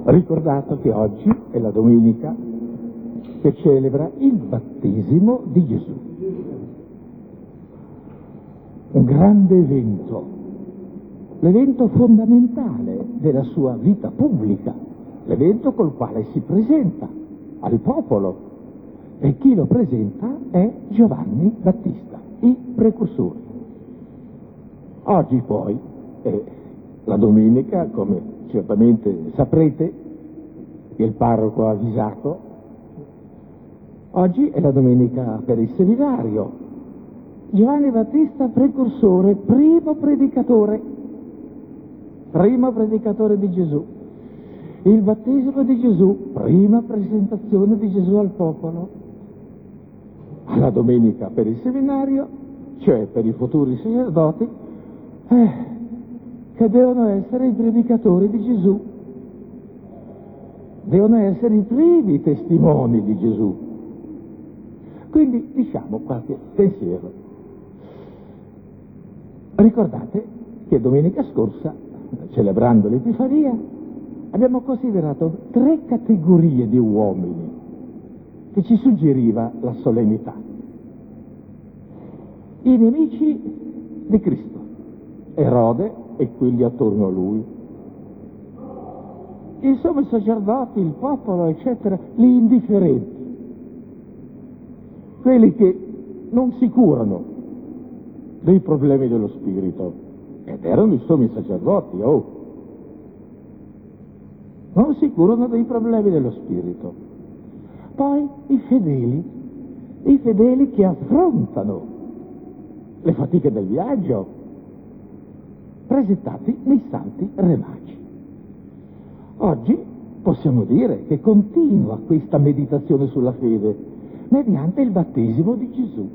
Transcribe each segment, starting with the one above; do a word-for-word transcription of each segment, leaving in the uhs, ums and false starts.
ricordato che oggi è la domenica che celebra il battesimo di Gesù. Un grande evento, l'evento fondamentale della sua vita pubblica, l'evento col quale si presenta al popolo, e chi lo presenta è Giovanni Battista, il precursore. Oggi poi è la domenica, come certamente saprete, che il parroco ha avvisato, oggi è la domenica per il seminario. Giovanni Battista precursore, primo predicatore, primo predicatore di Gesù. Il battesimo di Gesù, prima presentazione di Gesù al popolo. Alla domenica per il seminario, cioè per i futuri sacerdoti, eh, che devono essere i predicatori di Gesù, devono essere i primi testimoni di Gesù. Quindi diciamo qualche pensiero. Ricordate che domenica scorsa, celebrando l'Epifania, abbiamo considerato tre categorie di uomini che ci suggeriva la solennità. I nemici di Cristo, Erode e quelli attorno a lui, i sommi sacerdoti, il popolo, eccetera, gli indifferenti, quelli che non si curano dei problemi dello spirito, ed erano i sommi sacerdoti, oh, non si curano dei problemi dello spirito. Poi i fedeli, i fedeli che affrontano le fatiche del viaggio, presentati nei santi re magi. Oggi possiamo dire che continua questa meditazione sulla fede mediante il battesimo di Gesù.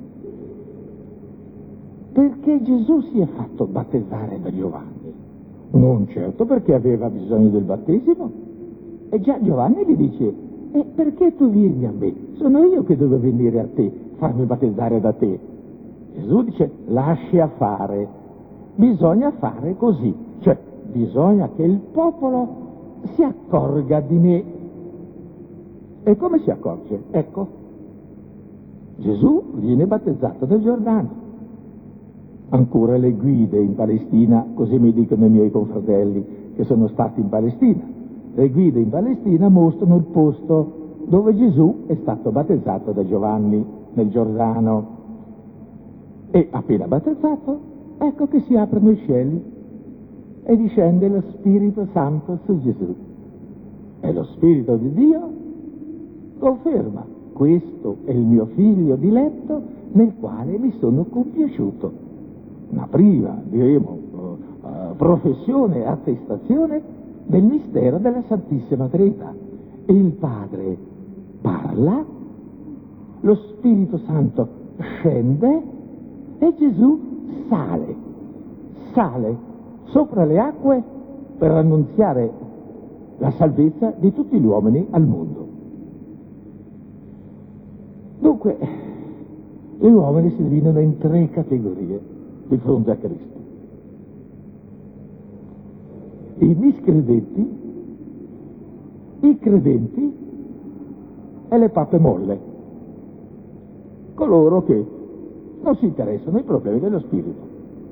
Perché Gesù si è fatto battezzare da Giovanni? Non certo perché aveva bisogno del battesimo. E già Giovanni gli dice: e perché tu vieni a me? Sono io che devo venire a te, farmi battezzare da te. Gesù dice: lascia fare, bisogna fare così, cioè bisogna che il popolo si accorga di me. E come si accorge? Ecco, Gesù viene battezzato nel Giordano. Ancora le guide in Palestina, così mi dicono i miei confratelli che sono stati in Palestina. Le guide in Palestina mostrano il posto dove Gesù è stato battezzato da Giovanni nel Giordano. E appena battezzato, ecco che si aprono i cieli e discende lo Spirito Santo su Gesù. E lo Spirito di Dio conferma: questo è il mio figlio diletto nel quale mi sono compiaciuto. Una prima, diremo, uh, professione e attestazione del mistero della Santissima Trinità. Il Padre parla, lo Spirito Santo scende e Gesù sale, sale sopra le acque per annunziare la salvezza di tutti gli uomini al mondo. Dunque, gli uomini si dividono in tre categorie di fronte a Cristo: i miscredenti, i credenti e le pappe molle, coloro che non si interessano ai problemi dello spirito.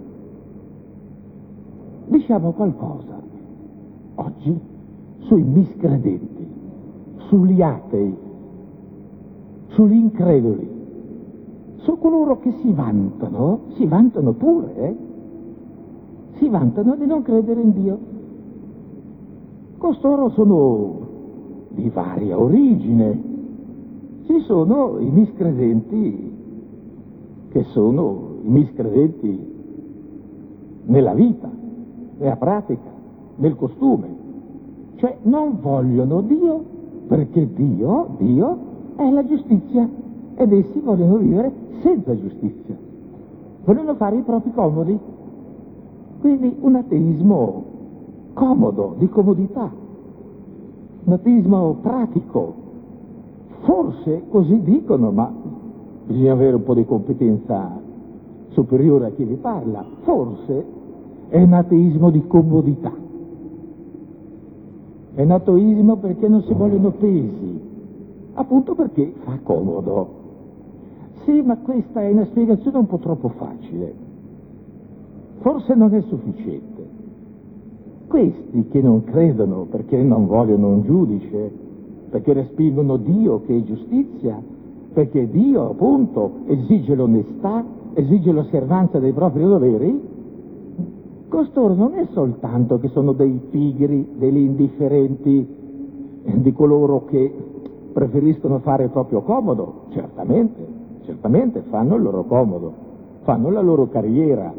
Diciamo qualcosa oggi sui miscredenti, sugli atei, sugli increduli, su coloro che si vantano, si vantano pure, eh? si vantano di non credere in Dio. Costoro sono di varia origine. Ci sono i miscredenti che sono i miscredenti nella vita, nella pratica, nel costume. Cioè non vogliono Dio perché Dio, Dio è la giustizia ed essi vogliono vivere senza giustizia. Vogliono fare i propri comodi. Quindi un ateismo comodo, di comodità, un ateismo pratico. Forse così dicono, ma bisogna avere un po' di competenza superiore a chi vi parla. Forse è un ateismo di comodità. È nato ismo perché non si vogliono pesi, appunto perché fa comodo. Sì, ma questa è una spiegazione un po' troppo facile. Forse non è sufficiente. Questi che non credono perché non vogliono un giudice, perché respingono Dio che è giustizia, perché Dio, appunto, esige l'onestà, esige l'osservanza dei propri doveri, costoro non è soltanto che sono dei pigri, degli indifferenti, di coloro che preferiscono fare il proprio comodo, certamente, certamente fanno il loro comodo, fanno la loro carriera,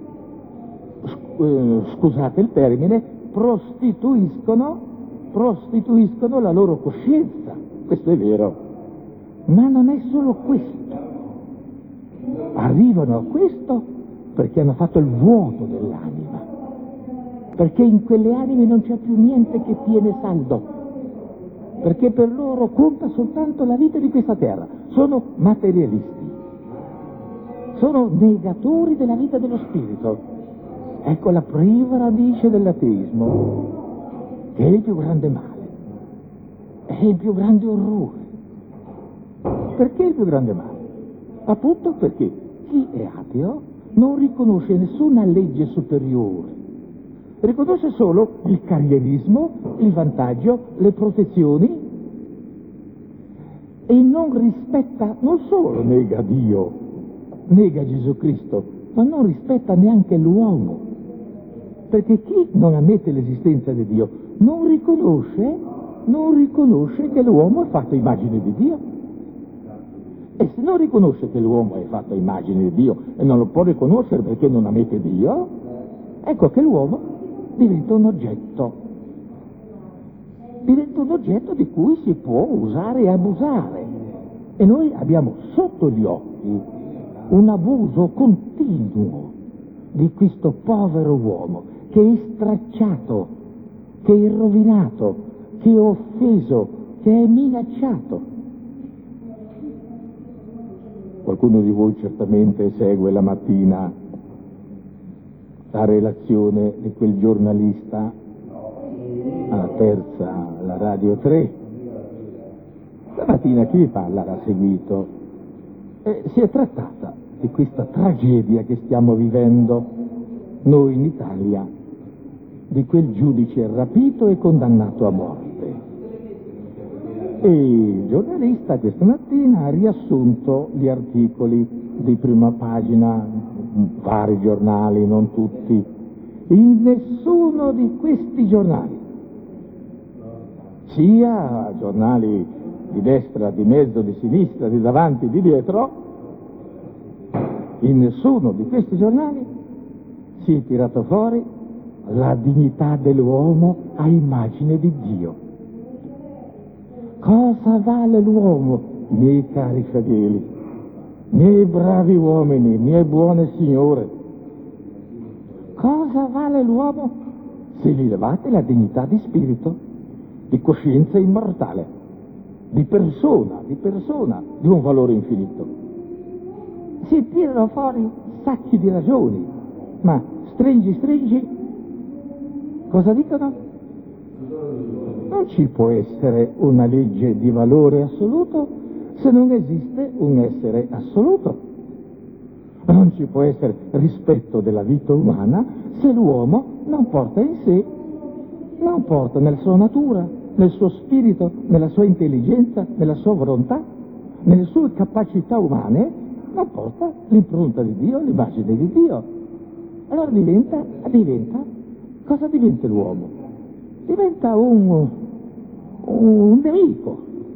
scusate il termine, prostituiscono, prostituiscono la loro coscienza, questo è vero, ma non è solo questo, arrivano a questo perché hanno fatto il vuoto dell'anima, perché in quelle anime non c'è più niente che tiene saldo, perché per loro conta soltanto la vita di questa terra, sono materialisti, sono negatori della vita dello spirito. Ecco la prima radice dell'ateismo, che è il più grande male, è il più grande orrore. Perché il più grande male? Appunto perché chi è ateo non riconosce nessuna legge superiore, riconosce solo il carrierismo, il vantaggio, le protezioni e non rispetta, non solo nega Dio, nega Gesù Cristo, ma non rispetta neanche l'uomo, perché chi non ammette l'esistenza di Dio non riconosce, non riconosce che l'uomo è fatto a immagine di Dio. E se non riconosce che l'uomo è fatto a immagine di Dio e non lo può riconoscere perché non ammette Dio, ecco che l'uomo diventa un oggetto, diventa un oggetto di cui si può usare e abusare. E noi abbiamo sotto gli occhi un abuso continuo di questo povero uomo che è stracciato, che è rovinato, che è offeso, che è minacciato. Qualcuno di voi certamente segue la mattina la relazione di quel giornalista alla terza, alla Radio tre. La mattina chi vi parla l'ha seguito. E si è trattata di questa tragedia che stiamo vivendo noi in Italia, di quel giudice rapito e condannato a morte. E il giornalista questa mattina ha riassunto gli articoli di prima pagina, vari giornali, non tutti. In nessuno di questi giornali, sia giornali di destra, di mezzo, di sinistra, di davanti, di dietro, in nessuno di questi giornali si è tirato fuori la dignità dell'uomo a immagine di Dio. Cosa vale l'uomo, miei cari fedeli, miei bravi uomini, miei buone signore? Cosa vale l'uomo se gli levate la dignità di spirito, di coscienza immortale, di persona, di persona, di un valore infinito? Si tirano fuori sacchi di ragioni, ma stringi, stringi, cosa dicono? Non ci può essere una legge di valore assoluto se non esiste un essere assoluto. Non ci può essere rispetto della vita umana se l'uomo non porta in sé, non porta nella sua natura, nel suo spirito, nella sua intelligenza, nella sua volontà, nelle sue capacità umane, non porta l'impronta di Dio, l'immagine di Dio. Allora diventa, diventa, cosa diventa l'uomo? Diventa un, un nemico,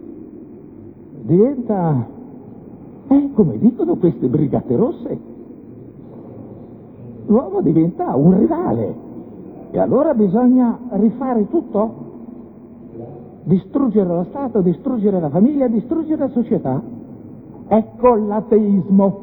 diventa, eh, come dicono queste brigate rosse, l'uomo diventa un rivale e allora bisogna rifare tutto, distruggere lo Stato, distruggere la famiglia, distruggere la società. Ecco l'ateismo.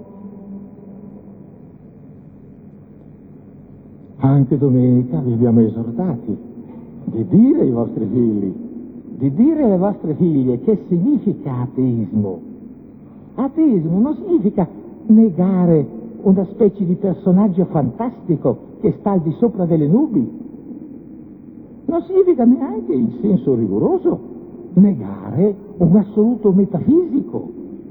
Anche domenica vi abbiamo esortati di dire ai vostri figli, di dire alle vostre figlie che significa ateismo. Ateismo non significa negare una specie di personaggio fantastico che sta al di sopra delle nubi. non significa neanche in senso rigoroso negare un assoluto metafisico.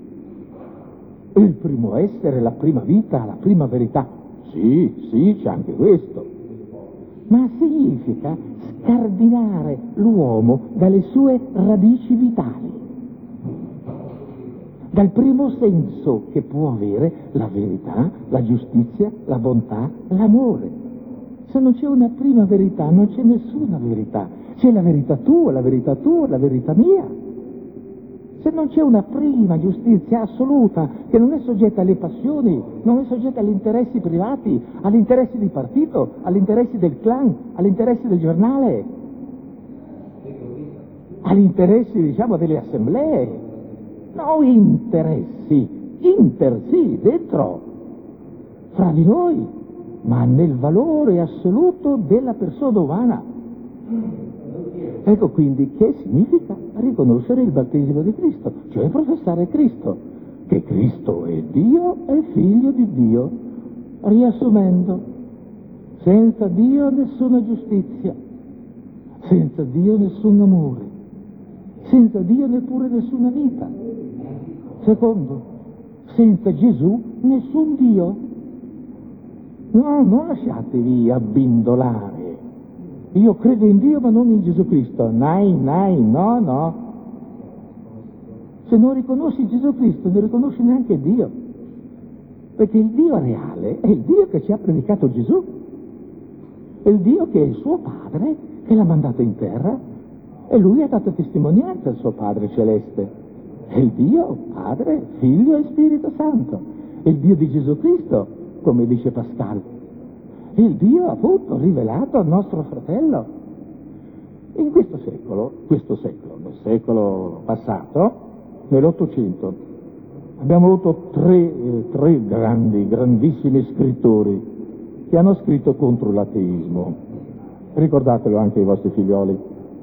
Il primo essere, la prima vita, la prima verità. Sì, sì, c'è anche questo. Ma significa scardinare l'uomo dalle sue radici vitali, dal primo senso che può avere la verità, la giustizia, la bontà, l'amore. Se non c'è una prima verità, non c'è nessuna verità. C'è la verità tua, la verità tua, la verità mia. Se non c'è una prima giustizia assoluta, che non è soggetta alle passioni, non è soggetta agli interessi privati, agli interessi di partito, agli interessi del clan, agli interessi del giornale, agli interessi, diciamo, delle assemblee. No, interessi, inter, sì, dentro, fra di noi, ma nel valore assoluto della persona umana. Ecco quindi che significa riconoscere il battesimo di Cristo, cioè professare Cristo, che Cristo è Dio e figlio di Dio. Riassumendo, senza Dio nessuna giustizia, senza Dio nessun amore, senza Dio neppure nessuna vita. Secondo, senza Gesù nessun Dio. No, non lasciatevi abbindolare. Io credo in Dio ma non in Gesù Cristo. Nai, nai, no, no. Se non riconosci Gesù Cristo, non riconosci neanche Dio. Perché il Dio reale è il Dio che ci ha predicato Gesù. È il Dio che è il suo Padre, che l'ha mandato in terra, e Lui ha dato testimonianza al suo Padre celeste. È il Dio, Padre, Figlio e Spirito Santo. È il Dio di Gesù Cristo, come dice Pascal. Il Dio appunto rivelato al nostro fratello. In questo secolo, questo secolo, nel secolo passato, nell'Ottocento, abbiamo avuto tre, eh, tre grandi, grandissimi scrittori che hanno scritto contro l'ateismo. Ricordatelo anche ai vostri figlioli.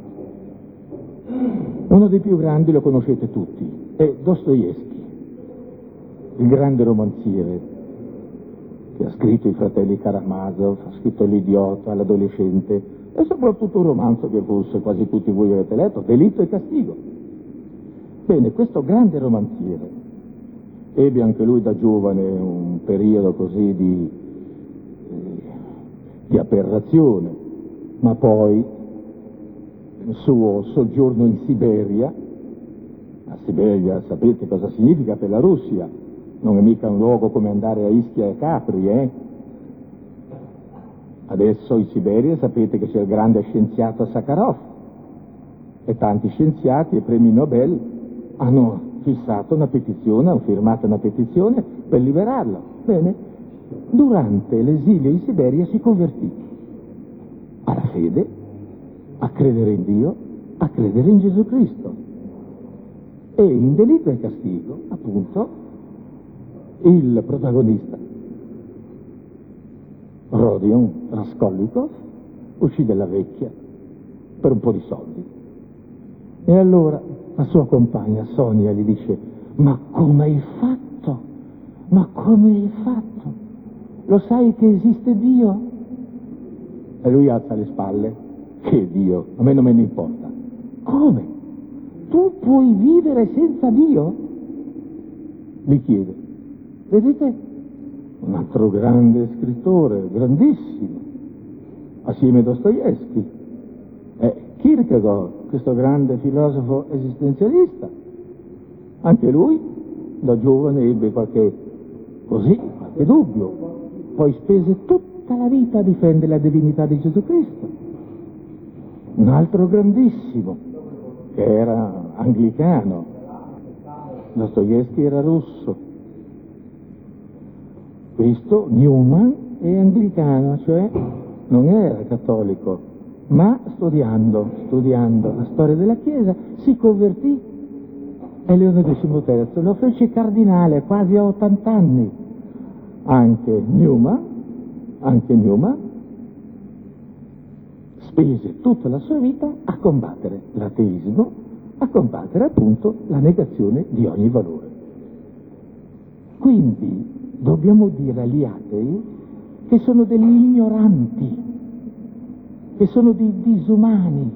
Uno dei più grandi lo conoscete tutti, è Dostoevskij, il grande romanziere, che ha scritto I fratelli Karamazov, ha scritto L'idiota, L'adolescente, e soprattutto un romanzo che forse quasi tutti voi avete letto, Delitto e castigo. Bene, questo grande romanziere ebbe anche lui da giovane un periodo così di, eh, di aberrazione, ma poi il suo soggiorno in Siberia, la Siberia sapete cosa significa per la Russia, non è mica un luogo come andare a Ischia e Capri, eh? Adesso in Siberia sapete che c'è il grande scienziato Sakharov e tanti scienziati e premi Nobel hanno fissato una petizione, hanno firmato una petizione per liberarlo. Bene, durante l'esilio in Siberia si convertì alla fede, a credere in Dio, a credere in Gesù Cristo. E in Delitto e castigo, appunto, il protagonista, Rodion Raskolnikov, uscì dalla vecchia per un po' di soldi. E allora la sua compagna Sonia gli dice: ma come hai fatto? Ma come hai fatto? Lo sai che esiste Dio? E lui alza le spalle: che Dio? A me non me ne importa. Come? Tu puoi vivere senza Dio? Mi chiede. Vedete? Un altro grande scrittore, grandissimo, assieme a Dostoevskij, è Kierkegaard, questo grande filosofo esistenzialista. Anche lui, da giovane, ebbe qualche, così, qualche dubbio, poi spese tutta la vita a difendere la divinità di Gesù Cristo. Un altro grandissimo, che era anglicano, Dostoevskij era russo. Questo, Newman, è anglicano, cioè non era cattolico, ma studiando, studiando la storia della Chiesa, si convertì e Leone decimoterzo lo fece cardinale quasi a ottanta anni. Anche Newman, anche Newman spese tutta la sua vita a combattere l'ateismo, a combattere appunto la negazione di ogni valore. Quindi dobbiamo dire agli atei che sono degli ignoranti, che sono dei disumani.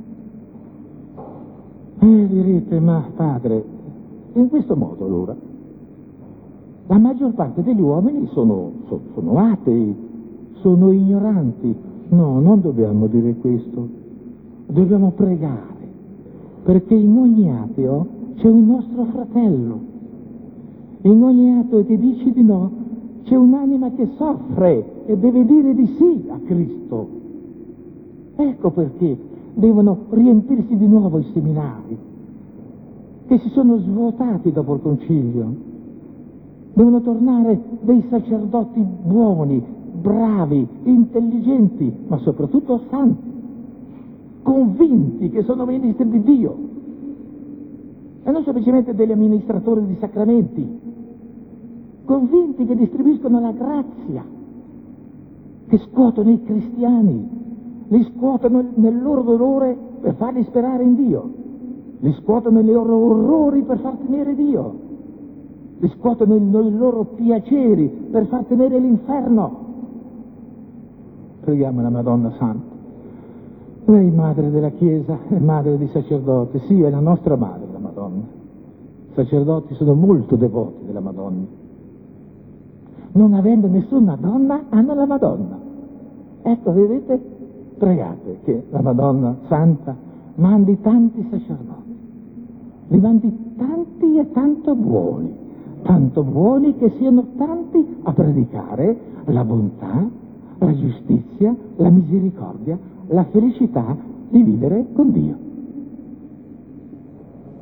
E direte, ma padre, in questo modo allora la maggior parte degli uomini sono, sono, sono atei, sono ignoranti. No, non dobbiamo dire questo, dobbiamo pregare, perché in ogni ateo c'è un nostro fratello, in ogni ateo che dice di no c'è un'anima che soffre e deve dire di sì a Cristo. Ecco perché devono riempirsi di nuovo i seminari, che si sono svuotati dopo il concilio. Devono tornare dei sacerdoti buoni, bravi, intelligenti, ma soprattutto santi, convinti che sono ministri di Dio, e non semplicemente degli amministratori di sacramenti, convinti che distribuiscono la grazia, che scuotono i cristiani, li scuotono nel loro dolore per farli sperare in Dio, li scuotono nei loro orrori per far temere Dio, li scuotono nei loro piaceri per far temere l'inferno. Preghiamo la Madonna Santa. Lei, madre della Chiesa, è madre di sacerdoti, sì, è la nostra madre, la Madonna. I sacerdoti sono molto devoti della Madonna. Non avendo nessuna donna, hanno la Madonna. Ecco, vedete? Pregate che la Madonna Santa mandi tanti sacerdoti, li mandi tanti e tanto buoni, tanto buoni che siano tanti a predicare la bontà, la giustizia, la misericordia, la felicità di vivere con Dio.